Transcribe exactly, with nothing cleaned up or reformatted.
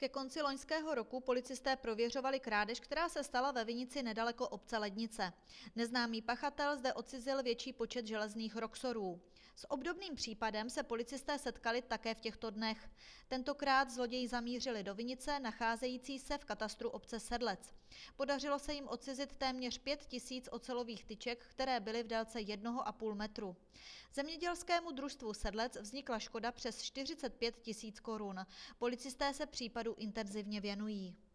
Ke konci loňského roku policisté prověřovali krádež, která se stala ve Vinici nedaleko obce Lednice. Neznámý pachatel zde odcizil větší počet železných roxorů. S obdobným případem se policisté setkali také v těchto dnech. Tentokrát zloději zamířili do vinice, nacházející se v katastru obce Sedlec. Podařilo se jim odcizit téměř pět tisíc ocelových tyček, které byly v délce jednoho a půl metru. Zemědělskému družstvu Sedlec vznikla škoda přes čtyřicet pět tisíc korun. Policisté se případu intenzivně věnují.